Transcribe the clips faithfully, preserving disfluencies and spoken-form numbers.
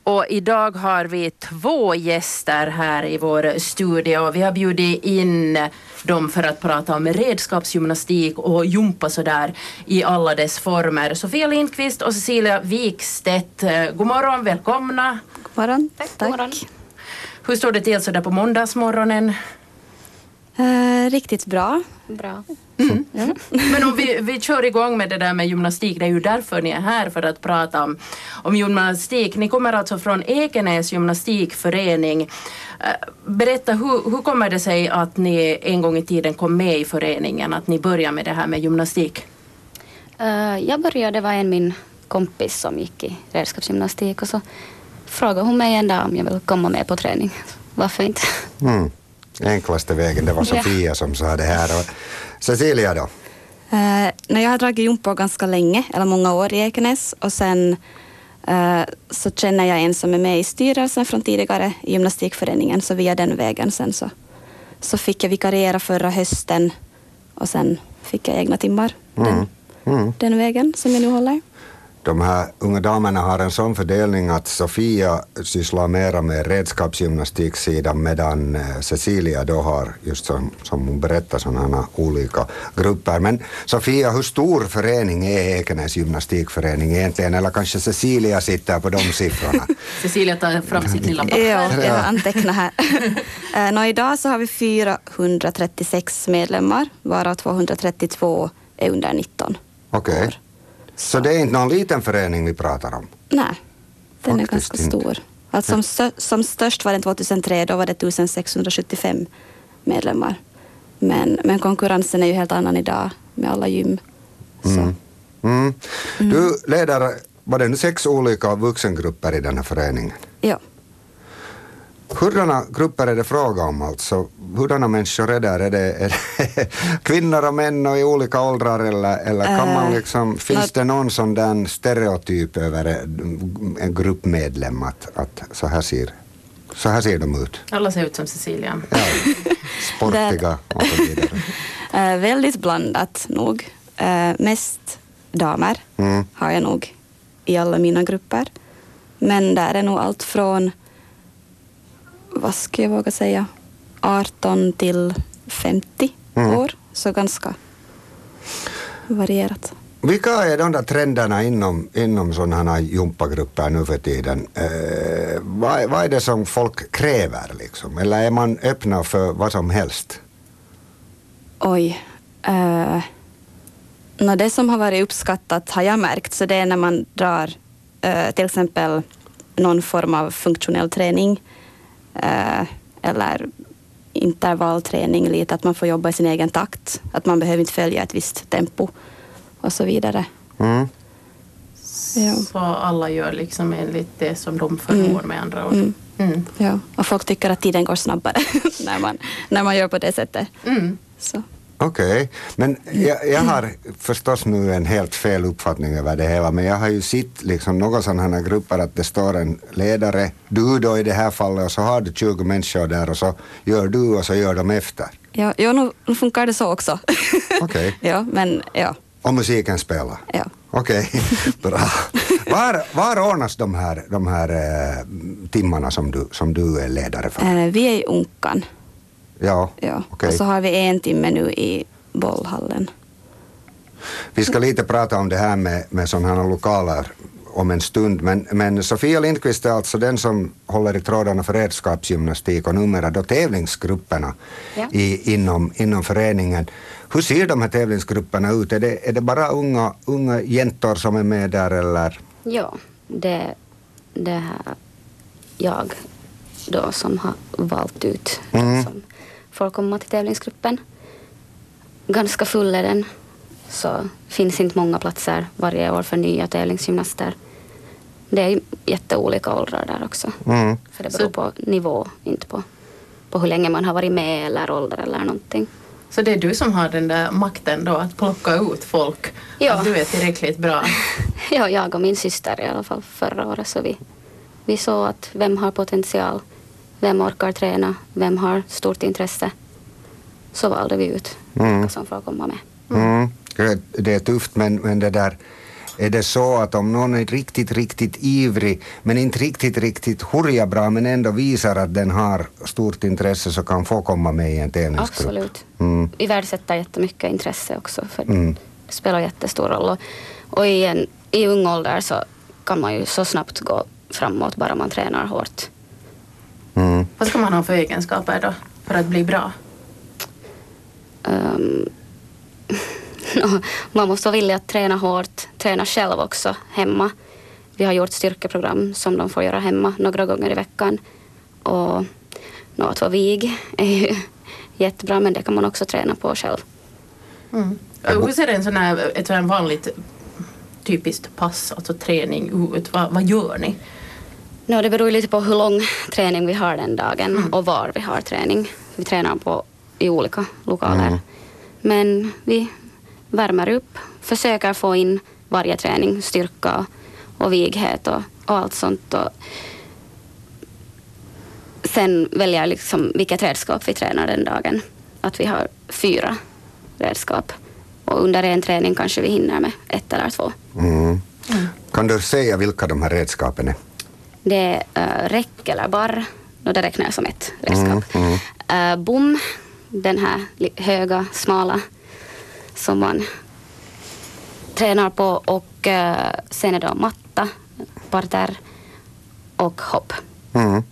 Och idag har vi två gäster här i vår studio. Vi har bjudit in dem för att prata om redskapsgymnastik och jumpa sådär i alla dess former. Sofia Lindqvist och Cecilia Wikstedt. God morgon, välkomna. God morgon. Tack. Tack. God morgon. Hur står det till sådär på måndagsmorgonen? Eh, riktigt bra. Bra. Mm. Mm. Men om vi, vi kör igång med det där med gymnastik, det är ju därför ni är här, för att prata om, om gymnastik. Ni kommer alltså från Ekenäs gymnastikförening. Berätta, hur, hur kommer det sig att ni en gång i tiden kom med i föreningen, att ni började med det här med gymnastik? Uh, jag började, det var en min kompis som gick i redskapsgymnastik och så frågade hon mig en dag om jag ville komma med på träning. Varför inte? Mm. Enklaste vägen, det var Sofia ja. som sa det här. Och Cecilia då? Eh, när jag har dragit jumpa ganska länge, eller många år i Ekenäs, och sen eh, så känner jag en som är med i styrelsen från tidigare i gymnastikföreningen, så via den vägen sen så, så fick jag vikariera förra hösten och sen fick jag egna timmar Mm. den, Mm. den vägen som jag nu håller. De här unga damerna har en sån fördelning att Sofia sysslar mera med redskapsgymnastiksidan, medan Cecilia då har, just som, som hon berättar, sådana olika grupper. Men Sofia, hur stor förening är Ekenäs gymnastikförening egentligen? Eller kanske Cecilia sitter på de siffrorna? Cecilia tar fram sitt lilla papper. Ja, jag antecknar här. eh, nå, idag så har vi fyrahundratrettiosex medlemmar, varav tvåhundratrettiotvå är under nitton Okej. år. Så det är inte någon liten förening vi pratar om? Nej, den Faktiskt är ganska inte. stor. Alltså som, stö- som störst var den tjugohundratre, då var det sextonhundrasjuttiofem medlemmar. Men, men konkurrensen är ju helt annan idag med alla gym. Så. Mm. Mm. Du leder, var det nu sex olika vuxengrupper i den här föreningen? Ja. Hurdana grupper är det fråga om alltså? Hurdana människor är där? Är det, är det kvinnor och män och i olika åldrar, eller, eller kan man liksom, finns det någon sån där stereotyp över en gruppmedlem att, att så, här ser, så här ser de ut? Alla ser ut som Cecilia. Ja, sportiga och så vidare. Eh, väldigt blandat nog. Eh, mest damer Mm. har jag nog i alla mina grupper. Men där är nog allt från, vad ska jag våga säga, arton till femtio Mm. år. Så ganska varierat. Vilka är de där trenderna inom, inom sådana här jumpagrupper nu för tiden? Eh, vad, vad är det som folk kräver liksom? Eller är man öppna för vad som helst? Oj. Uh, no, det som har varit uppskattat har jag märkt, så det är när man drar uh, till exempel någon form av funktionell träning uh, eller intervallträning, lite att man får jobba i sin egen takt, att man behöver inte följa ett visst tempo och så vidare. Mm. Ja. Så alla gör liksom enligt det som de förmår, med andra ord. Mm. Mm. Ja. Och folk tycker att tiden går snabbare när, man, när man gör på det sättet. Mm. Så. Okej, okay. Men jag, jag har förstås nu en helt fel uppfattning över det hela, men jag har ju sett liksom några sådana här grupper att det står en ledare, du då i det här fallet, och så har du tjugo människor där och så gör du och så gör de efter. Ja, ja nu, nu funkar det så också. Okej. Okay. Ja, men ja. Och musiken spelar? Ja. Okej, okay. Bra. Var, var ordnas de här, de här eh, timmarna som du, som du är ledare för? Eh, vi är i Unkan. Ja, Ja. okej. Och så har vi en timme nu i bollhallen. Vi ska lite prata om det här med, med sådana här lokaler om en stund, men, men Sofia Lindqvist är alltså den som håller i trådarna för redskapsgymnastik och numera då tävlingsgrupperna Ja. i, inom, inom föreningen. Hur ser de här tävlingsgrupperna ut? Är det, är det bara unga, unga jäntor som är med där, eller? Ja, det, det här jag då som har valt ut Mm. som får komma till tävlingsgruppen. Ganska full är den, så finns inte många platser varje år för nya tävlingsgymnaster. Det är jätteolika åldrar där också. Mm. För det beror Så- på nivå, inte på, på hur länge man har varit med eller ålder eller någonting. Så det är du som har den där makten då att plocka ut folk? Ja. Att du är tillräckligt bra? Ja, jag och min syster i alla fall förra året, så vi, vi såg att vem har potential, vem orkar träna, vem har stort intresse. Så valde vi ut Mm. vilka som får komma med. Mm. Det är tufft, men, men det där är det så att om någon är riktigt, riktigt ivrig men inte riktigt, riktigt hurja bra men ändå visar att den har stort intresse så kan få komma med i en tävlingsgrupp? Absolut. Mm. Vi värdesätter jättemycket intresse också för Mm. det spelar jättestor roll. Och, och i, en, i ung ålder så kan man ju så snabbt gå framåt bara man tränar hårt. Mm. Vad ska man ha för egenskaper då för att bli bra? Um, man måste vara villig att träna hårt, träna själv också hemma. Vi har gjort styrkeprogram som de får göra hemma några gånger i veckan. Och no, att vara vig är ju jättebra, men det kan man också träna på själv. Mm. Hur ser en sån här, ett sån vanligt typiskt pass, alltså träning ut? Vad, vad gör ni? No, det beror ju lite på hur lång träning vi har den dagen Mm. och var vi har träning. Vi tränar på i olika lokaler. Mm. Men vi värmer upp, försöker få in varje träning, styrka och vighet och, och allt sånt. Och sen väljer liksom vilket redskap vi tränar den dagen. Att vi har fyra redskap. Och under en träning kanske vi hinner med ett eller två. Mm. Mm. Kan du säga vilka de här redskapen är? Det är äh, räck eller barr. Och det räknar jag som ett redskap. Mm, mm. Äh, bom, den här li- höga, smala som man tränar på. Och äh, sen är det matta, parterre och hopp. Mm.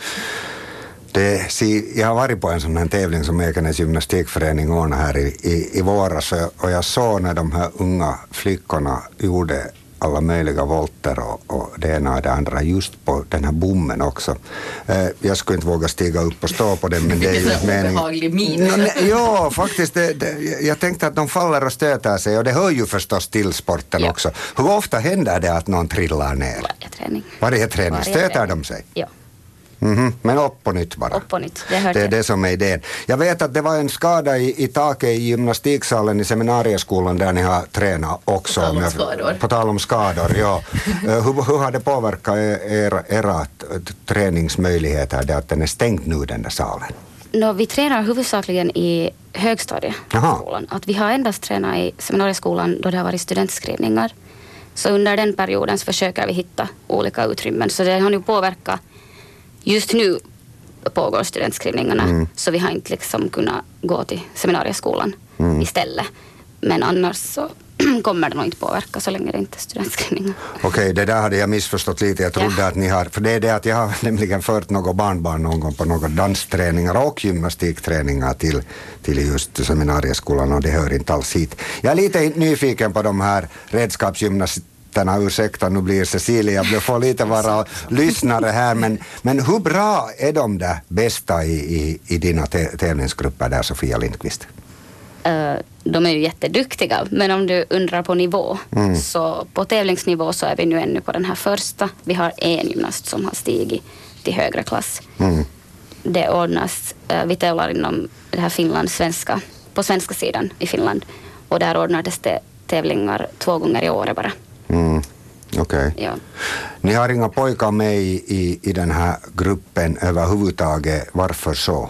Det, see, jag har varit på en sån här tävling som Ekenäs gymnastikförening ordnade här i, i, i våras och jag såg när de här unga flickorna gjorde alla möjliga volter och, och det ena och det andra just på den här bommen också. Eh, jag skulle inte våga stiga upp och stå på den, men det är ju en meningen. obehaglig min. No, ne, ja, faktiskt. Det, det, jag tänkte att de faller och stöter sig och det hör ju förstås till sporten Ja. också. Hur ofta händer det att någon trillar ner? Varje träning. Varje träning. Varje Stöter träning. de sig? Ja, Mhm, men upp på nytt bara. upp på nytt. Det hör Det är till. det som är idén. Jag vet att det var en skada i, i taket i gymnastiksalen i seminarieskolan där ni har tränat också. På tal om Med- skador. På tal om skador, ja. Eh, hur, hur har det påverkat era, era t- träningsmöjligheter det att den är stängd nu den där salen? No, vi tränar huvudsakligen i högstadieskolan. Att vi har endast tränat i seminarieskolan då det har varit studentskrivningar. Så under den perioden så försöker vi hitta olika utrymmen. Så det har nu påverkat. Just nu pågår studentskrivningarna. Mm. Så vi har inte liksom kunnat gå till seminarieskolan Mm. istället. Men annars så kommer det nog inte påverka så länge det inte är studentskrivningar. Okej, det där hade jag missförstått lite. Jag trodde Ja. att ni har, för det är det att jag har nämligen fört något barnbarn någon gång på några dansträningar och gymnastikträningar till, till just seminarieskolan och det hör inte alls hit. Jag är lite nyfiken på de här redskapsgymnasterna, ursäkta nu blir Cecilia, jag får lite vara lyssnare här, men, men hur bra är de där bästa i, i, i dina tä- tävlingsgrupper där, Sofia Lindqvist? Eh, de är ju jätteduktiga, men om du undrar på nivå, Mm. så på tävlingsnivå så är vi nu ännu på den här första. Vi har en gymnast som har stigit till högre klass. Mm. Det ordnas, eh, vi tävlar inom det här Finland svenska, på svenska sidan i Finland, och där ordnades det tävlingar två gånger i året bara. Mm. Okej. Ja. Ni har inga pojkar med i, i, i den här gruppen överhuvudtaget. Varför så?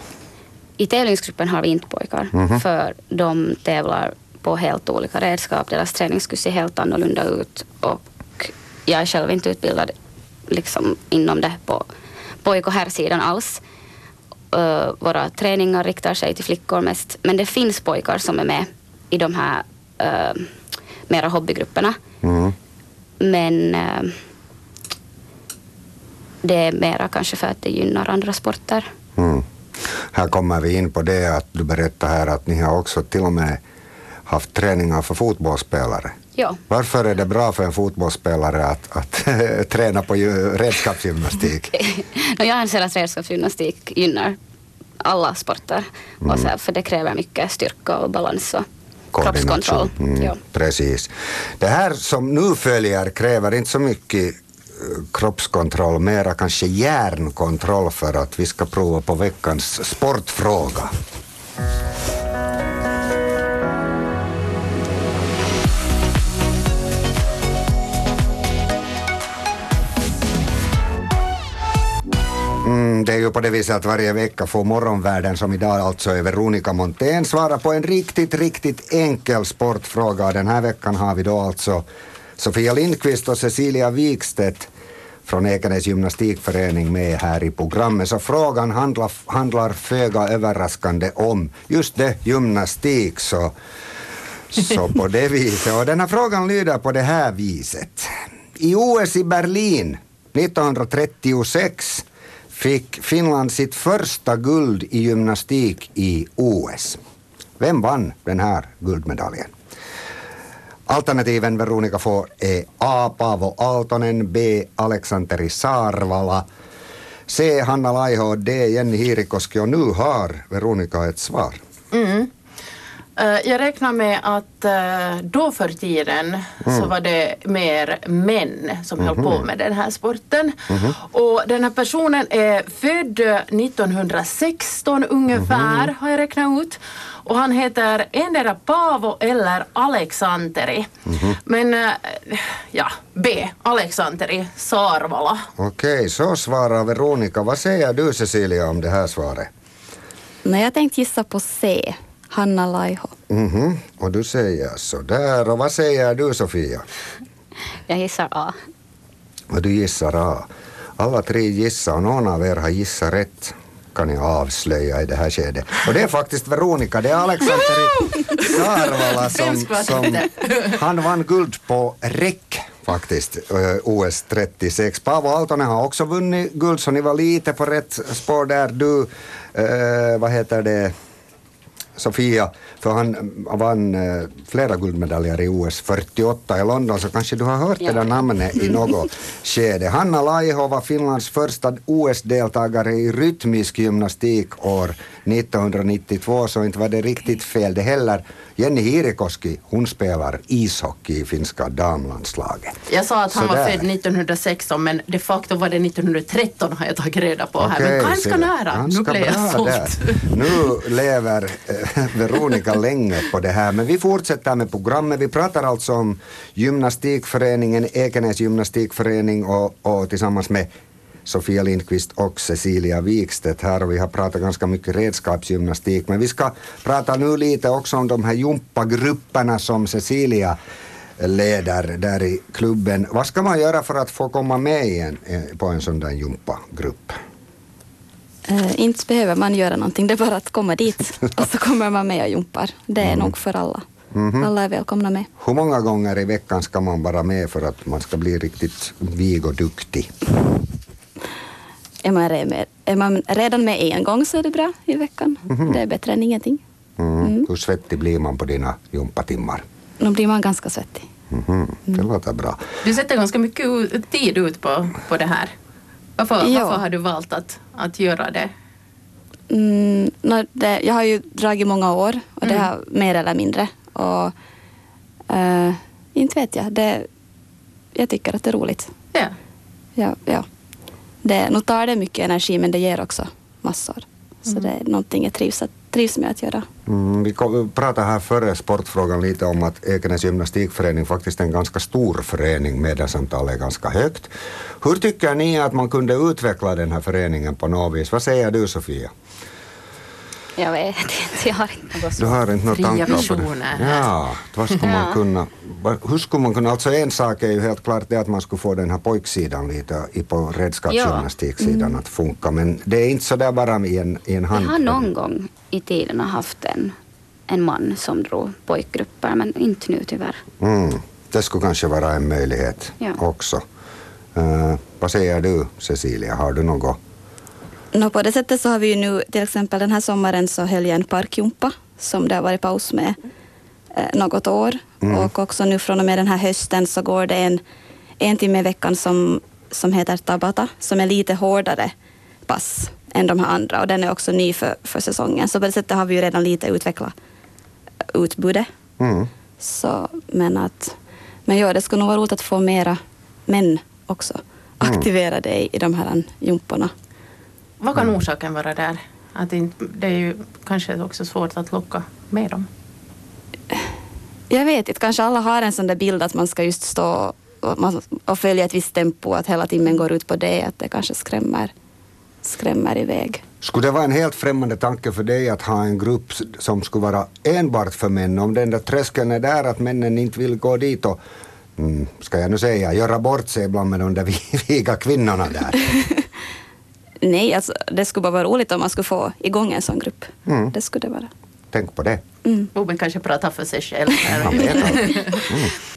I tävlingsgruppen har vi inte pojkar, Mhm. för de tävlar på helt olika redskap. Deras träning skulle se helt annorlunda ut, och jag är själv inte utbildad liksom inom det på pojk- och herrsidan alls. Uh, våra träningar riktar sig till flickor mest, men det finns pojkar som är med i de här uh, mera hobbygrupperna. Mm. Men uh, det är mera kanske för att det gynnar andra sporter. Mm. Här kommer vi in på det att du berättar här att ni har också till och med haft träningar för fotbollsspelare. Ja. Varför är det bra för en fotbollsspelare att, att träna på ju- redskapsgymnastik? No, jag anser att redskapsgymnastik gynnar alla sporter. Mm. Och så här, för det kräver mycket styrka och balans och Koordination. kroppskontroll. Mm, Ja. Precis. Det här som nu följer kräver inte så mycket eh, kroppskontroll, mera kanske hjärnkontroll för att vi ska prova på veckans sportfråga. Mm, det är ju på det viset att varje vecka får morgonvärlden, som idag alltså är Veronica Montén, svara på en riktigt, riktigt enkel sportfråga. Den här veckan har vi då alltså Sofia Lindqvist och Cecilia Wikstedt från Ekenäs gymnastikförening med här i programmet. Så frågan handlar, handlar föga överraskande om just det, gymnastik. Så, så på det viset. Och den här frågan lyder på det här viset. I O S i Berlin nittonhundratrettiosex fick Finland sitt första guld i gymnastik i O S. Vem vann den här guldmedaljen? Alternativen Veronica får är A. Paavo Aaltonen, B. Aleksanteri Saarvala, C. Hanna Laiho, D. Jenny Hiirikoski, och nu har Veronica ett svar. Mm. Jag räknar med att då för tiden mm. så var det mer män som mm-hmm. höll på med den här sporten. Mm-hmm. Och den här personen är född nittonhundrasexton ungefär, mm-hmm. har jag räknat ut. Och han heter endera Paavo eller Aleksanteri. Mm-hmm. Men ja, B. Aleksanteri Saarvala. Okej, så svarar Veronica. Vad säger du, Cecilia, om det här svaret? Nej, jag tänkte gissa på C. Hanna Laiho. Mm-hmm. Och du säger så där. Och vad säger du, Sofia? Jag gissar A. Och du gissar A. Alla tre gissar, och någon av er har gissat rätt, kan jag avslöja i det här skedet. Och det är faktiskt Veronica, det är Aleksanteri Saarvala som, som han vann guld på räck faktiskt, O S trettiosex. Paavo Aaltonen har också vunnit guld, så ni var lite på rätt spår där. Du, eh, vad heter det, Sofia, för han vann eh, flera guldmedaljer i O S fyrtioåtta i London, så kanske du har hört ja. det där namnet i något skede. Hanna Laiho var Finlands första O S-deltagare i rytmisk gymnastik år nittonhundranittiotvå, så inte var det riktigt fel det heller. Jenny Hiirikoski, hon spelar ishockey i finska damlandslaget. Jag sa att han så var där. född nittonhundrasexton, men de facto var det nittonhundratretton har jag tagit reda på här. Okej, men ganska nära, ganska nu blev jag sålt. Nu lever eh, Veronica länge på det här, men vi fortsätter med programmet. Vi pratar alltså om gymnastikföreningen, Ekenäs gymnastikförening, och, och tillsammans med Sofia Lindqvist och Cecilia Wikstedt här, och vi har pratat ganska mycket redskapsgymnastik, men vi ska prata nu lite också om de här jumpagrupperna som Cecilia leder där i klubben. Vad ska man göra för att få komma med i en, på en sån där jumpagrupp? Uh, inte behöver man göra någonting, det är bara att komma dit och så kommer man med och jumpar. Det är mm. nog för alla. Mm-hmm. Alla är välkomna med. Hur många gånger i veckan ska man vara med för att man ska bli riktigt vig och duktig? Är man, med, är man redan med en gång så är det bra i veckan. Mm-hmm. Det är bättre än ingenting. Mm. Mm. Hur svettig blir man på dina jumpatimmar? Då blir man ganska svettig. Mm-hmm. Det låter bra. Du sätter ganska mycket tid ut på, på det här. Varför, varför har du valt att, att göra det? Mm, no, det? Jag har ju dragit många år och mm. det har mer eller mindre. Och uh, inte vet jag. Det, jag tycker att det är roligt. Ja. Ja, ja. Det, nu tar det mycket energi, men det ger också massor. Så mm. det är någonting jag trivs, att, trivs med att göra. Mm, vi pratade här före sportfrågan lite om att Ekenäs gymnastikförening faktiskt är en ganska stor förening, medlemsantalet är ganska högt. Hur tycker ni att man kunde utveckla den här föreningen på något vis? Vad säger du, Sofia? Jag vet inte, jag har inte något. Du har inte något tankar på det? Ja, vad ska man kunna, hur skulle man kunna, alltså en sak är ju helt klart det att man skulle få den här pojksidan lite på redskapsgymnastiksidan mm. att funka, men det är inte så där bara i en, i en hand. Jag har någon gång i tiden haft en, en man som drog pojkgrupper, men inte nu tyvärr. Mm. Det skulle kanske vara en möjlighet ja. också. Uh, vad säger du, Cecilia, har du något? No, på det sättet så har vi ju nu till exempel den här sommaren så höll jag en parkjumpa som det har varit paus med eh, något år. Mm. Och också nu från och med den här hösten så går det en, en timme i veckan som, som heter Tabata, som är lite hårdare pass än de här andra. Och den är också ny för, för säsongen. Så på det sättet har vi ju redan lite utvecklat utbudet. Mm. Så, men att, men ja, det skulle nog vara roligt att få mera män också aktiverade mm. i, i de här jumporna. Vad kan orsaken vara där? Att det, det är ju kanske också svårt att locka med dem. Jag vet inte. Kanske alla har en sån där bild att man ska just stå och, man, och följa ett visst tempo. Att hela timmen går ut på det. Att det kanske skrämmer, skrämmer iväg. Skulle det vara en helt främmande tanke för dig att ha en grupp som skulle vara enbart för män? Om den där tröskeln är där att männen inte vill gå dit och mm, ska jag nu säga, göra bort sig ibland med de där viga kvinnorna där? Nej, alltså, det skulle bara vara roligt om man skulle få igång en sån grupp. Mm. Det skulle det vara. Tänk på det. Bobben kanske pratar för sig själv. Han vet allt. Mm.